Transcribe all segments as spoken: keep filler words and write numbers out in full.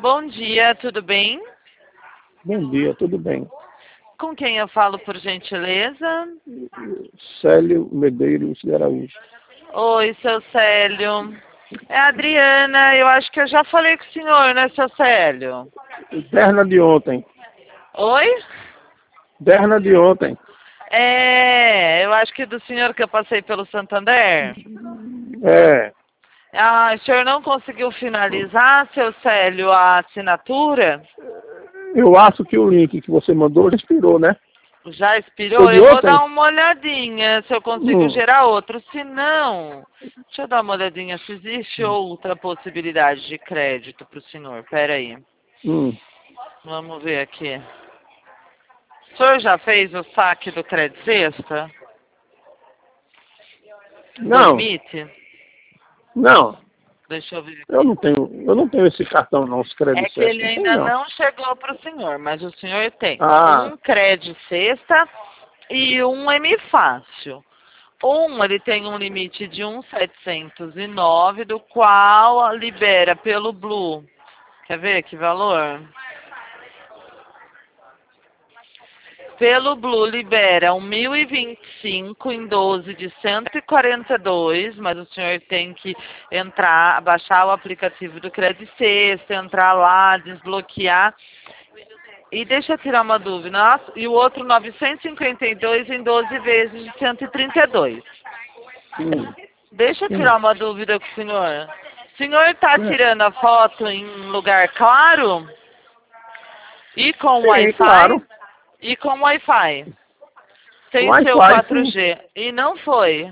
Bom dia, tudo bem? Bom dia, tudo bem? Com quem eu falo, por gentileza? Célio Medeiros de Araújo. Oi, seu Célio. É a Adriana, eu acho que eu já falei com o senhor, né, seu Célio? Derna de ontem. Oi? Derna de ontem. É, eu acho que do senhor que eu passei pelo Santander. É, Ah, o senhor não conseguiu finalizar, seu Célio, a assinatura? eu acho que o link que você mandou já expirou, né? Já Foi expirou? de Eu vou ontem? dar uma olhadinha se eu consigo Hum, gerar outro. Se não, deixa eu dar uma olhadinha se existe outra possibilidade de crédito para o senhor. Pera aí. hum. Vamos ver aqui. O senhor já fez o saque do crédito sexta? Do Não, limite? não. Deixa eu ver Eu aqui. não tenho, eu não tenho esse cartão não, os É créditos que ele Sesc, não tem ainda não. não chegou para o senhor, mas o senhor tem Ah, um crédito sexta e um M Fácil. Um, ele tem um limite de um mil setecentos e nove, do qual libera pelo Blue. Quer ver que valor? Pelo Blue libera um mil e vinte e cinco em doze de cento e quarenta e dois, mas o senhor tem que entrar, baixar o aplicativo do Credit Sexta, entrar lá, desbloquear. E deixa eu tirar uma dúvida. Nossa, e o outro novecentos e cinquenta e dois em doze vezes de cento e trinta e dois. hum, Deixa eu hum. tirar uma dúvida com o senhor. O senhor está É. tirando a foto em lugar claro? E com Sim, Wi-Fi? claro. E com Wi-Fi? Sem seu Wi-Fi, quatro sim. G. E não foi?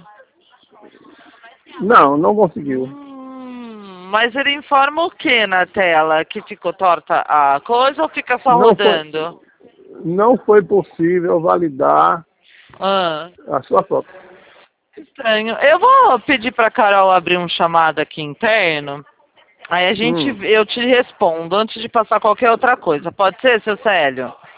Não, não conseguiu. Hum, mas ele informa o que na tela? Que ficou torta a coisa ou fica só Não foi, rodando? não foi possível validar Ah, a sua foto. estranho. Eu vou pedir para Carol abrir um chamado aqui interno. Aí a gente, Hum. eu te respondo antes de passar qualquer outra coisa. Pode ser, seu Célio?